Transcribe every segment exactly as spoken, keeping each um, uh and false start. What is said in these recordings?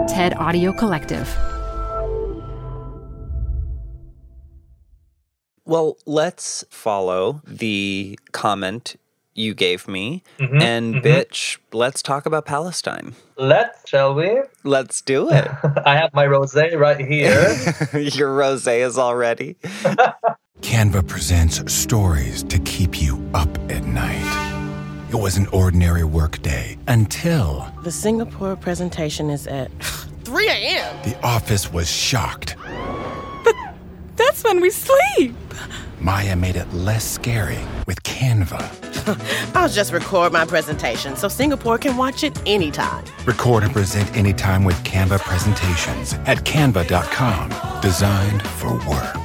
TED Audio Collective. Well, let's follow the comment you gave me. Mm-hmm, and, mm-hmm. bitch, let's talk about Palestine. Let's, shall we? Let's do it. I have my rosé right here. Your rosé is all ready. Canva presents stories to keep you up at night. It was an ordinary workday until... The Singapore presentation is at three a.m. The office was shocked. But that's when we sleep. Maya made it less scary with Canva. I'll just record my presentation so Singapore can watch it anytime. Record and present anytime with Canva presentations at canva dot com. Designed for work.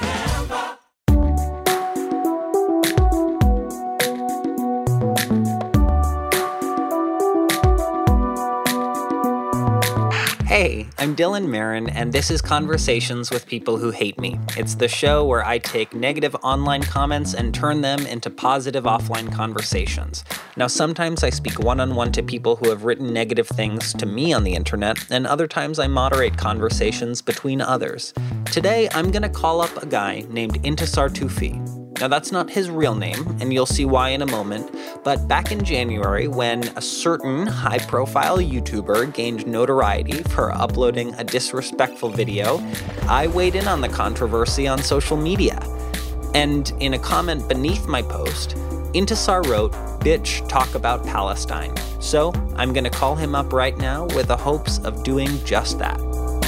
Hey, I'm Dylan Marin, and this is Conversations with People Who Hate Me. It's the show where I take negative online comments and turn them into positive offline conversations. Now, sometimes I speak one-on-one to people who have written negative things to me on the internet, and other times I moderate conversations between others. Today, I'm going to call up a guy named Intisar Toufi. Now, that's not his real name, and you'll see why in a moment, but back in January, when a certain high-profile YouTuber gained notoriety for uploading a disrespectful video, I weighed in on the controversy on social media. And in a comment beneath my post, Intisar wrote, "Bitch, talk about Palestine." So I'm going to call him up right now with the hopes of doing just that.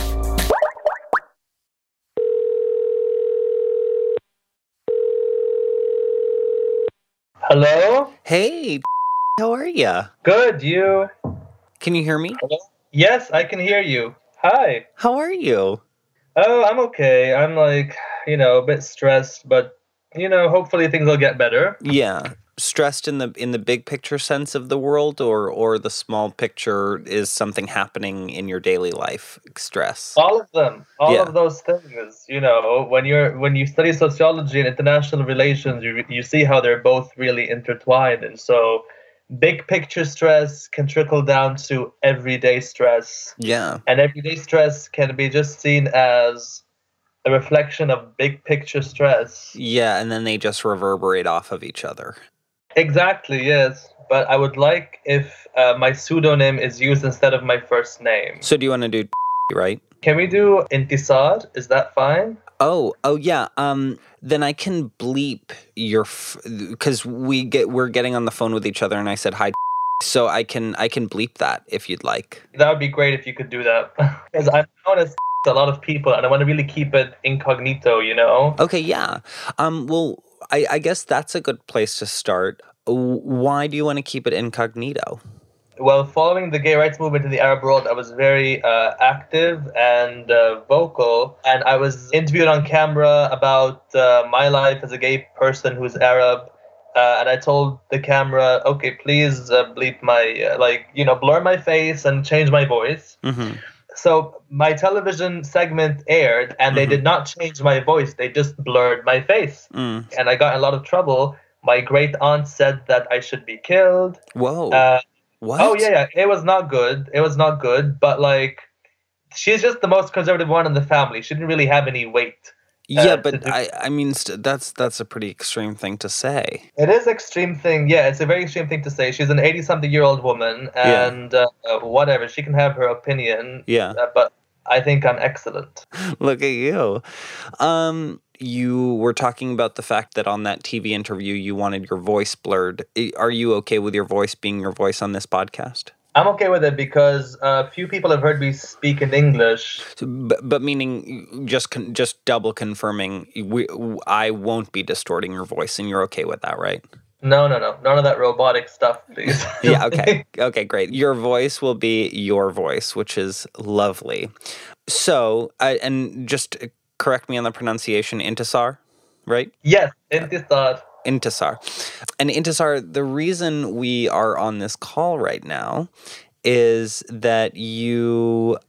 Hello? Hey, how are ya? Good, you? Can you hear me? Hello? Yes, I can hear you. Hi. How are you? Oh, I'm okay. I'm like, you know, a bit stressed, but, you know, hopefully things will get better. Yeah. Stressed in the in the big picture sense of the world, or or the small picture is something happening in your daily life stress? All of them. All Yeah. of those things. You know, when you're when you study sociology and international relations, you you see how they're both really intertwined. And so big picture stress can trickle down to everyday stress. Yeah. And everyday stress can be just seen as a reflection of big picture stress. Yeah, and then they just reverberate off of each other. Exactly, yes. But I would like if uh, my pseudonym is used instead of my first name. So do you want to do right? Can we do Intisar? Is that fine? Oh, oh yeah. Um, then I can bleep your because f- we get we're getting on the phone with each other, and I said hi. So I can I can bleep that if you'd like. That would be great if you could do that. Because I'm known as a lot of people, and I want to really keep it incognito, you know? Okay, yeah. Um, well, I, I guess that's a good place to start. W- Why do you want to keep it incognito? Well, following the gay rights movement in the Arab world, I was very uh, active and uh, vocal, and I was interviewed on camera about uh, my life as a gay person who's Arab, uh, and I told the camera, okay, please uh, bleep my, uh, like, you know, blur my face and change my voice. Mm-hmm. So my television segment aired, and they Mm-hmm. did not change my voice, they just blurred my face. Mm. And I got in a lot of trouble. My great aunt said that I should be killed. Whoa. Uh, what? Oh yeah, yeah, it was not good. It was not good, but like, she's just the most conservative one in the family. She didn't really have any weight. Yeah, uh, to but do- I, I mean, st- that's that's a pretty extreme thing to say. It is extreme thing. Yeah, it's a very extreme thing to say. She's an eighty-something-year-old woman, Yeah. and uh, uh, whatever, she can have her opinion. Yeah. Uh, but I think I'm excellent. Look at you. Um, you were talking about the fact that on that T V interview you wanted your voice blurred. I- Are you okay with your voice being your voice on this podcast? I'm okay with it because uh, few people have heard me speak in English. So, but, but meaning just con- just double confirming, we, I won't be distorting your voice, and you're okay with that, right? No, no, no. None of that robotic stuff, please. Yeah, okay. Okay, great. Your voice will be your voice, which is lovely. So, uh, and just correct me on the pronunciation, Intisar, right? Yes, Intisar. Intisar. And Intisar, the reason we are on this call right now is that you,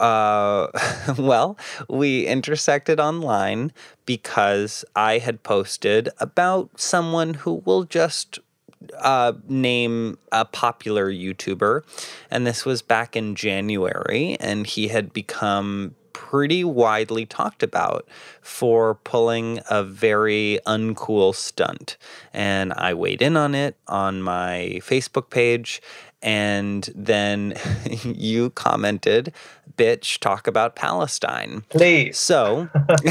uh, well, we intersected online because I had posted about someone who will just uh, name a popular YouTuber, and this was back in January, and he had become pretty widely talked about for pulling a very uncool stunt. And I weighed in on it on my Facebook page, and then you commented, "Bitch, talk about Palestine." Please. So,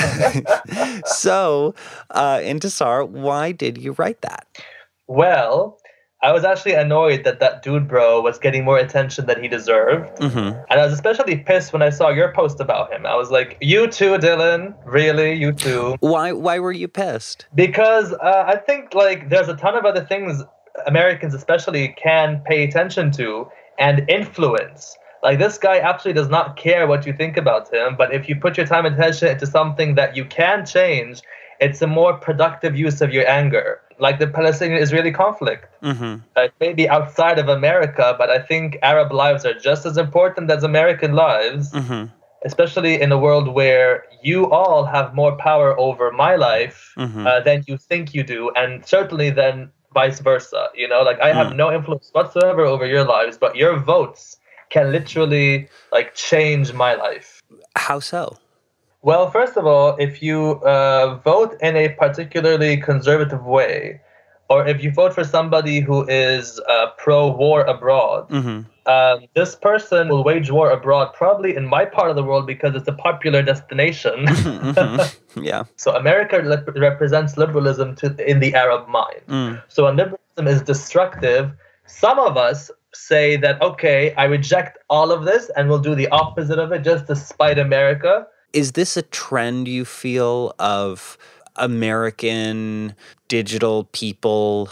so uh, Intisar, why did you write that? Well, I was actually annoyed that that dude bro was getting more attention than he deserved. Mm-hmm. And I was especially pissed when I saw your post about him. I was like, you too, Dylan? Really? You too? Why Why were you pissed? Because uh, I think like there's a ton of other things Americans especially can pay attention to and influence. Like, this guy absolutely does not care what you think about him, but if you put your time and attention into something that you can change, it's a more productive use of your anger. Like the Palestinian-Israeli conflict. Mm-hmm. Uh, it may be outside of America, but I think Arab lives are just as important as American lives, Mm-hmm. especially in a world where you all have more power over my life Mm-hmm. uh, than you think you do, and certainly than vice versa. You know, like I have Mm. no influence whatsoever over your lives, but your votes can literally like change my life. How so? Well, first of all, if you uh, vote in a particularly conservative way, or if you vote for somebody who is uh, pro-war abroad, Mm-hmm. um, this person will wage war abroad, probably in my part of the world because it's a popular destination. Mm-hmm. Yeah. So America rep- represents liberalism to, in the Arab mind. Mm. So when liberalism is destructive, some of us say that, okay, I reject all of this and we'll do the opposite of it just to spite America. Is this a trend you feel of American digital people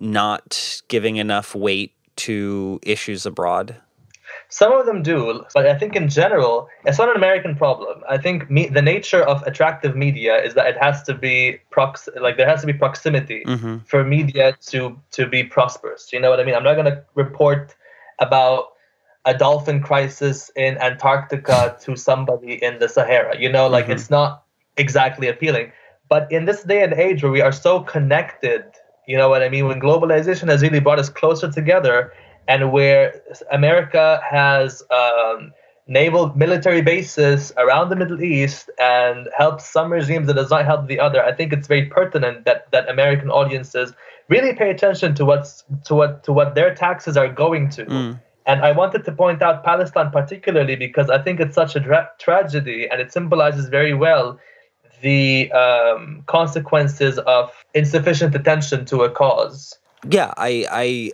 not giving enough weight to issues abroad? Some of them do, but I think in general, it's not an American problem. I think me, the nature of attractive media is that it has to be prox, like there has to be proximity Mm-hmm. for media to to be prosperous. You know what I mean? I'm not going to report about a dolphin crisis in Antarctica to somebody in the Sahara. You know, like Mhm. it's not exactly appealing. But in this day and age where we are so connected, you know what I mean? When globalization has really brought us closer together, and where America has um, naval military bases around the Middle East and helps some regimes that does not help the other, I think it's very pertinent that, that American audiences really pay attention to what's to what to what their taxes are going to. Mm. And I wanted to point out Palestine particularly because I think it's such a dra- tragedy, and it symbolizes very well the um, consequences of insufficient attention to a cause. Yeah, I, I,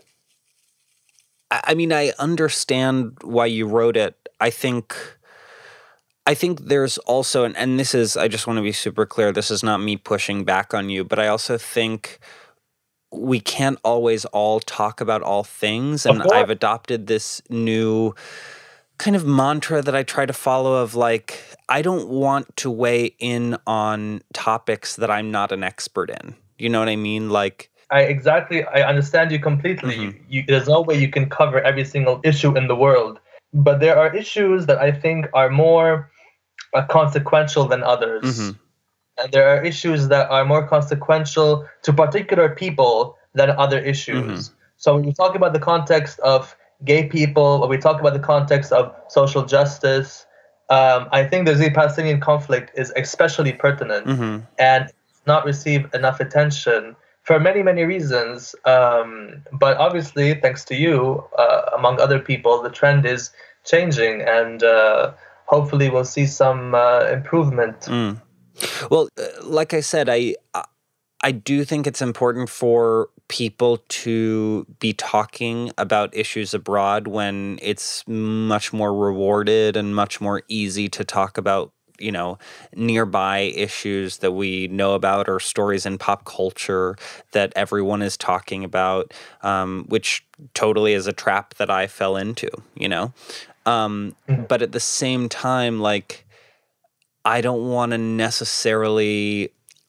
I mean, I understand why you wrote it. I think, I think there's also, and, and this is, I just want to be super clear. This is not me pushing back on you, but I also think we can't always all talk about all things, and I've adopted this new kind of mantra that I try to follow of like, I don't want to weigh in on topics that I'm not an expert in. You know what I mean? Like, I exactly, I understand you completely. Mhm. You, there's no way you can cover every single issue in the world, but there are issues that I think are more uh, consequential than others. Mhm. And there are issues that are more consequential to particular people than other issues. Mhm. So when you talk about the context of gay people, or we talk about the context of social justice, um, I think the Israeli-Palestinian conflict is especially pertinent Mhm. and not receive enough attention for many, many reasons. Um, but obviously, thanks to you, uh, among other people, the trend is changing, and uh, hopefully we'll see some uh, improvement. Mm. Well, uh, like I said, I I do think it's important for people to be talking about issues abroad when it's much more rewarded and much more easy to talk about, you know, nearby issues that we know about or stories in pop culture that everyone is talking about, um, which totally is a trap that I fell into, you know? Um, but at the same time, like, I don't want to necessarily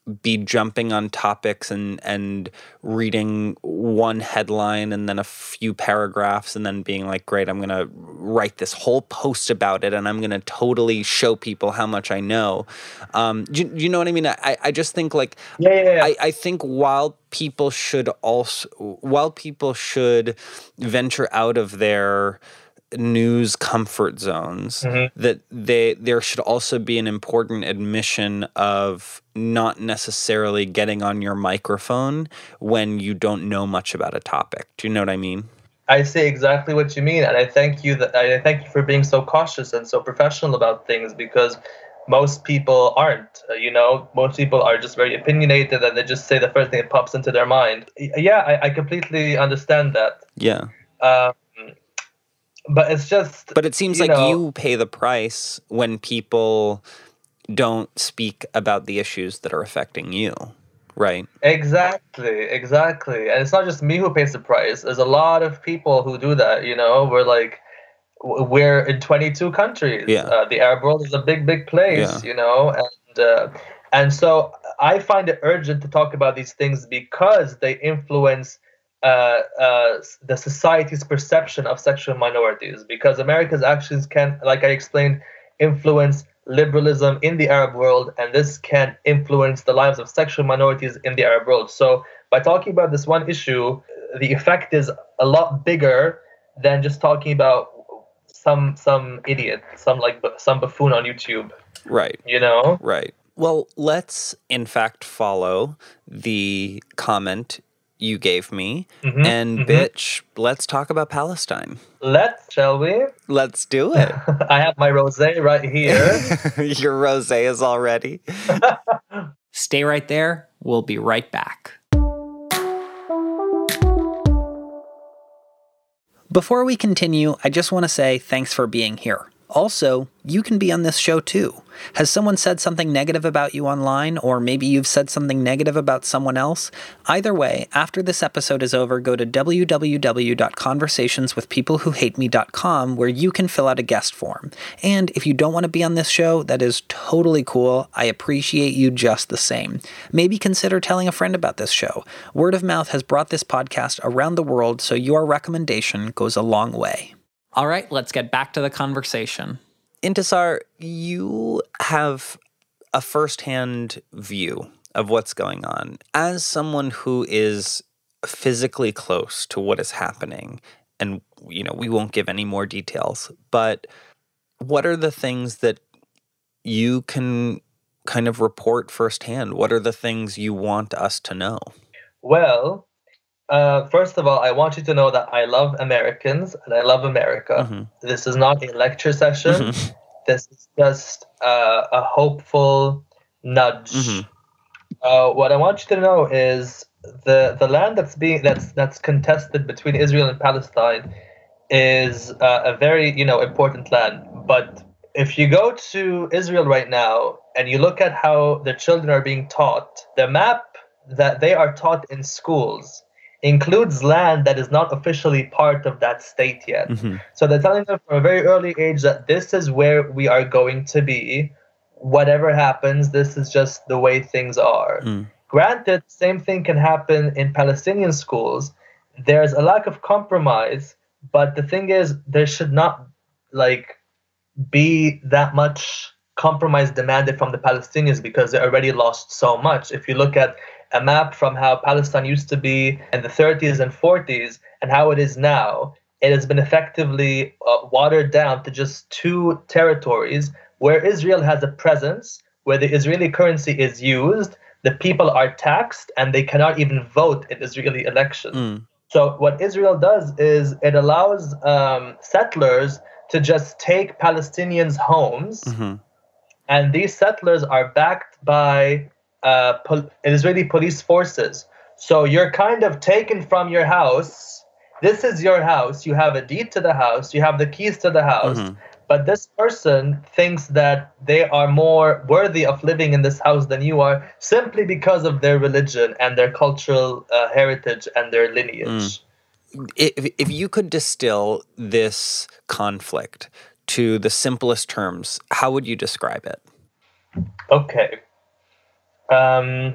be jumping on topics and and reading one headline and then a few paragraphs and then being like, great, I'm going to write this whole post about it and I'm going to totally show people how much I know. Um, do, do you know what I mean? I, I just think like, yeah, yeah, yeah. I, I think while people should also, while people should venture out of their news comfort zones, mm-hmm. that they there should also be an important admission of not necessarily getting on your microphone when you don't know much about a topic. Do you know what I mean? I see exactly what you mean, and I thank you that I thank you for being so cautious and so professional about things, because most people aren't. Uh, you know, most people are just very opinionated and they just say the first thing that pops into their mind. Yeah, I, I completely understand that. Yeah. Um, But it's just... But it seems you like know, you pay the price when people don't speak about the issues that are affecting you, right? Exactly, exactly. And it's not just me who pays the price. There's a lot of people who do that, you know? We're like, we're in twenty-two countries. Yeah. Uh, the Arab world is a big, big place, Yeah. you know? And, uh, and so I find it urgent to talk about these things because they influence... Uh, uh, the society's perception of sexual minorities, because America's actions can, like I explained, influence liberalism in the Arab world, and this can influence the lives of sexual minorities in the Arab world. So by talking about this one issue, the effect is a lot bigger than just talking about some some idiot, some like some buffoon on YouTube. Right. You know? Right. Well, let's in fact follow the comment you gave me, mm-hmm, and mm-hmm. bitch, let's talk about Palestine. Let's, shall we? Let's do it. I have my rosé right here. Your rosé is all ready. Stay right there. We'll be right back. Before we continue, I just want to say thanks for being here. Also, you can be on this show too. Has someone said something negative about you online, or maybe you've said something negative about someone else? Either way, after this episode is over, go to w w w dot conversations with people who hate me dot com where you can fill out a guest form. And if you don't want to be on this show, that is totally cool. I appreciate you just the same. Maybe consider telling a friend about this show. Word of mouth has brought this podcast around the world, so your recommendation goes a long way. All right, let's get back to the conversation. Intisar, you have a firsthand view of what's going on. As someone who is physically close to what is happening, and you know, we won't give any more details, but what are the things that you can kind of report firsthand? What are the things you want us to know? Well, Uh, first of all, I want you to know that I love Americans and I love America. Mm-hmm. This is not a lecture session. Mm-hmm. This is just uh, a hopeful nudge. Mm-hmm. Uh, what I want you to know is the the land that's being that's that's contested between Israel and Palestine is uh, a very you know important land. But if you go to Israel right now and you look at how the children are being taught, the map that they are taught in schools includes land that is not officially part of that state yet. Mm-hmm. So they're telling them from a very early age that this is where we are going to be. Whatever happens, this is just the way things are. Mm. Granted, same thing can happen in Palestinian schools. There's a lack of compromise, but the thing is, there should not like be that much compromise demanded from the Palestinians because they already lost so much. If you look at a map from how Palestine used to be in the thirties and forties and how it is now, it has been effectively uh, watered down to just two territories where Israel has a presence, where the Israeli currency is used, the people are taxed, and they cannot even vote in Israeli elections. Mm. So what Israel does is it allows um, settlers to just take Palestinians' homes, mm-hmm. and these settlers are backed by Uh, pol- Israeli police forces. So you're kind of taken from your house. This is your house. You have a deed to the house. You have the keys to the house. Mm-hmm. But this person thinks that they are more worthy of living in this house than you are simply because of their religion and their cultural uh, heritage and their lineage. Mm. If, if you could distill this conflict to the simplest terms, how would you describe it? Okay. Um,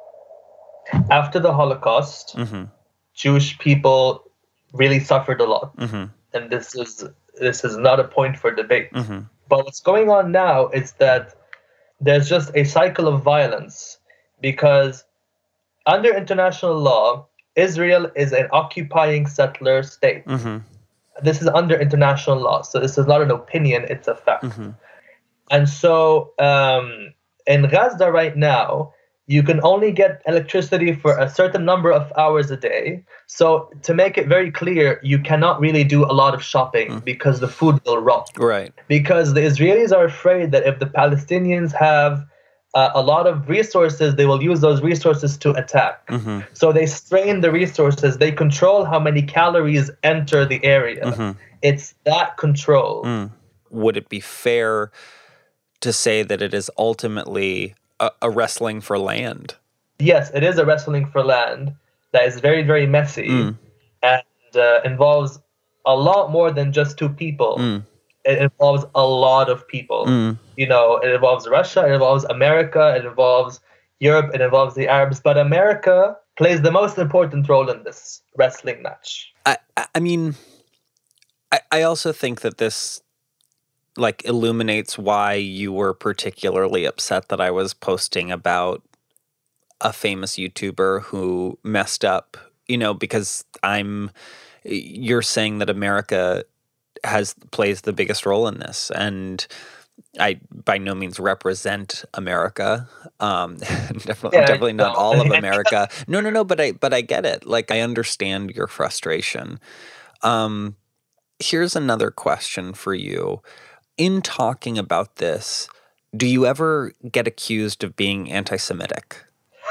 after the Holocaust, Mm-hmm. Jewish people really suffered a lot, Mm-hmm. and this is this is not a point for debate. Mm-hmm. But what's going on now is that there's just a cycle of violence because under international law, Israel is an occupying settler state. Mm-hmm. This is under international law, so this is not an opinion; it's a fact. Mm-hmm. And so um, in Gaza right now, you can only get electricity for a certain number of hours a day. So to make it very clear, you cannot really do a lot of shopping mm. because the food will rot. Right. Because the Israelis are afraid that if the Palestinians have uh, a lot of resources, they will use those resources to attack. Mm-hmm. So they strain the resources. They control how many calories enter the area. Mm-hmm. It's that control. Mm. Would it be fair to say that it is ultimately a, a wrestling for land? Yes, it is a wrestling for land that is very, very messy mm. and uh, involves a lot more than just two people. Mm. It involves a lot of people. Mm. You know, it involves Russia, it involves America, it involves Europe, it involves the Arabs. But America plays the most important role in this wrestling match. I, I mean, I, I also think that this like illuminates why you were particularly upset that I was posting about a famous YouTuber who messed up, you know, because I'm, you're saying that America has, plays the biggest role in this. And I by no means represent America. Um, definitely, yeah, definitely not no. all of America. No, no, no, but I, but I get it. Like, I understand your frustration. Um, here's another question for you. In talking about this, do you ever get accused of being anti-Semitic?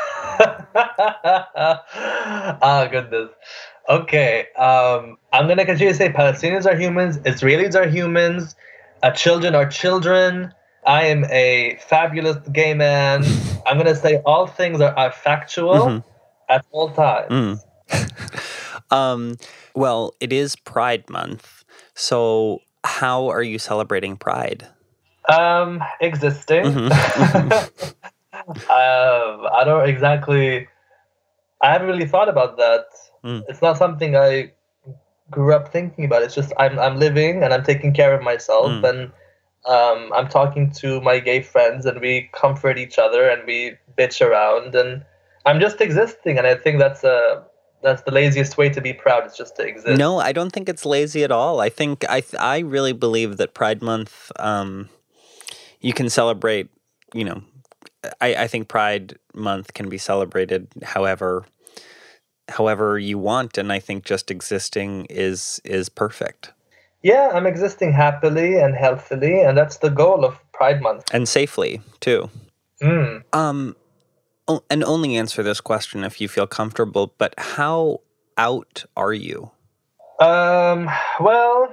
Oh, goodness. Okay. Um, I'm going to continue to say Palestinians are humans, Israelis are humans, uh, children are children. I am a fabulous gay man. I'm going to say all things are, are factual mm-hmm. at all times. Mm. um, well, it is Pride Month, so how are you celebrating Pride? Um, existing. Mm-hmm. um, I don't exactly. I haven't really thought about that. Mm. It's not something I grew up thinking about. It's just I'm I'm living and I'm taking care of myself mm. and um, I'm talking to my gay friends and we comfort each other and we bitch around and I'm just existing and I think that's a. That's the laziest way to be proud, is just to exist. No, I don't think it's lazy at all. I think, I I really believe that Pride Month, um, you can celebrate, you know, I, I think Pride Month can be celebrated however however you want, and I think just existing is is perfect. Yeah, I'm existing happily and healthily, and that's the goal of Pride Month. And safely, too. Mm. Um. And only answer this question if you feel comfortable, but how out are you? Um, well,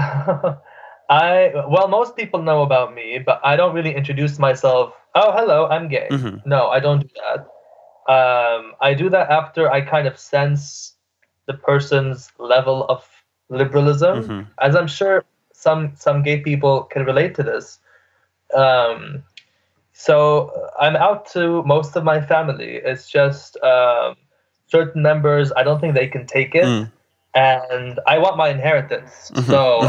I, well, most people know about me, but I don't really introduce myself. Oh, hello, I'm gay. Mm-hmm. No, I don't do that. Um, I do that after I kind of sense the person's level of liberalism, mm-hmm. as I'm sure some, some gay people can relate to this. Um, So I'm out to most of my family. It's just um, certain members, I don't think they can take it. Mm. And I want my inheritance. Mm-hmm. So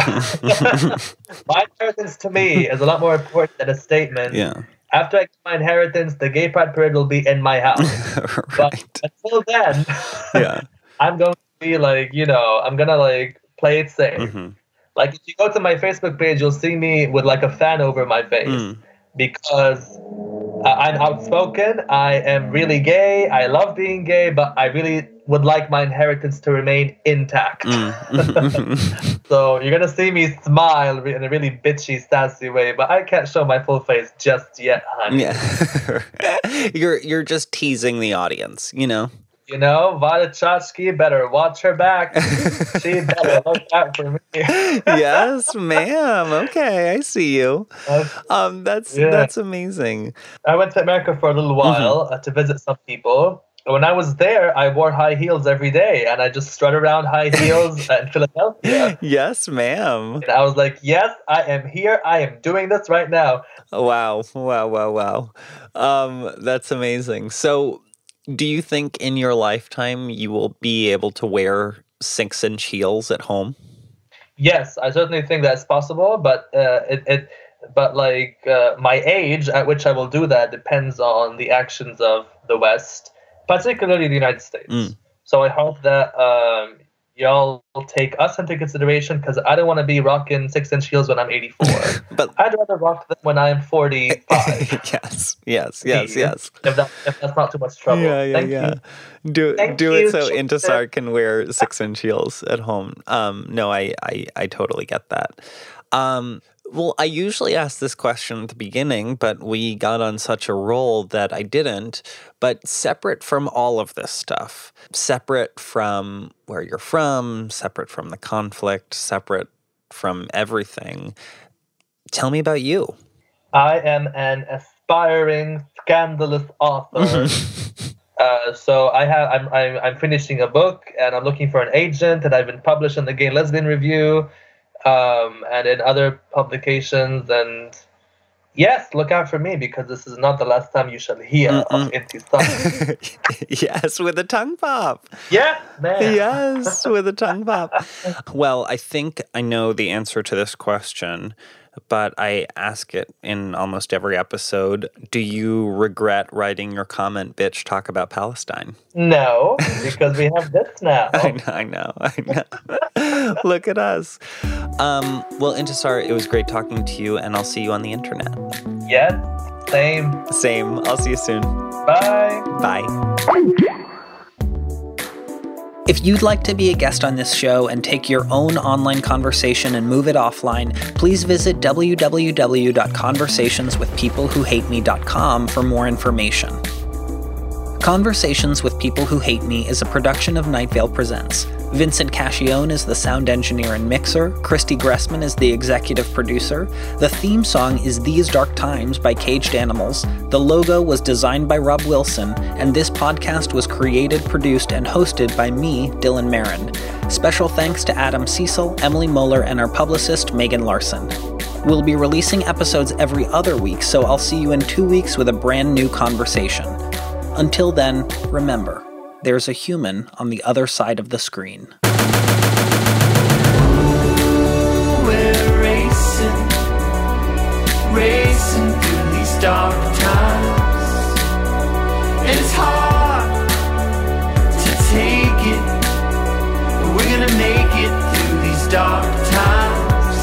my inheritance to me is a lot more important than a statement. Yeah. After I get my inheritance, the gay pride parade will be in my house. Right. But until then, yeah. I'm going to be like, you know, I'm going to like play it safe. Mm-hmm. Like if you go to my Facebook page, you'll see me with like a fan over my face. Mm. Because uh, I'm outspoken, I am really gay, I love being gay, but I really would like my inheritance to remain intact. Mm. So you're going to see me smile in a really bitchy, sassy way, but I can't show my full face just yet, honey. Yeah. you're, you're just teasing the audience, you know? You know, Vada Chachki better watch her back. She better look out for me. Yes, ma'am. Okay, I see you. Um, that's yeah. that's amazing. I went to America for a little while mm-hmm. uh, to visit some people, when I was there, I wore high heels every day, and I just strut around high heels in Philadelphia. Yes, ma'am. And I was like, yes, I am here. I am doing this right now. Wow, wow, wow, wow. Um, that's amazing. So, do you think in your lifetime you will be able to wear six-inch heels at home? Yes, I certainly think that's possible, but uh, it, it, but like uh, my age at which I will do that depends on the actions of the West, particularly the United States. Mm. So I hope that um, y'all take us into consideration, because I don't want to be rocking six-inch heels when I'm eighty-four. But I'd rather rock them when I'm forty-five. yes, yes, yes, yes. If, that, if that's not too much trouble. Yeah, yeah, Thank yeah. you. Do Thank do you, it so Chester. Intisar can wear six-inch heels at home. Um, no, I, I, I totally get that. Um, well, I usually ask this question at the beginning, but we got on such a roll that I didn't. But separate from all of this stuff, separate from where you're from, separate from the conflict, separate from everything, tell me about you. I am an aspiring, scandalous author. uh, so I have, I'm, I'm, I'm finishing a book, and I'm looking for an agent, and I've been published in the Gay and Lesbian Review, um, and in other publications. And yes, look out for me, because this is not the last time you shall hear Mm-mm. of Intisar. Yes, with a tongue pop. Yes, man. Yes, with a tongue pop. Well, I think I know the answer to this question, but I ask it in almost every episode. Do you regret writing your comment, bitch, talk about Palestine? No, because we have this now. I know, I know, I know. Look at us. Um, well, Intisar, it was great talking to you, and I'll see you on the internet. Yes, same. Same. I'll see you soon. Bye. Bye. If you'd like to be a guest on this show and take your own online conversation and move it offline, please visit w w w dot conversations with people who hate me dot com for more information. Conversations with People Who Hate Me is a production of Night Vale Presents. Vincent Cascione is the sound engineer and mixer. Christy Gressman is the executive producer. The theme song is These Dark Times by Caged Animals. The logo was designed by Rob Wilson, and this podcast was created, produced, and hosted by me, Dylan Marin. Special thanks to Adam Cecil, Emily Moeller, and our publicist, Megan Larson. We'll be releasing episodes every other week, so I'll see you in two weeks with a brand new conversation. Until then, remember, there's a human on the other side of the screen. We're racing, racing through these dark times. And it's hard to take it, but we're gonna make it through these dark times.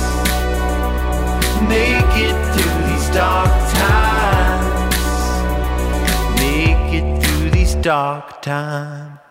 Make it through these dark times. Make it through these dark times.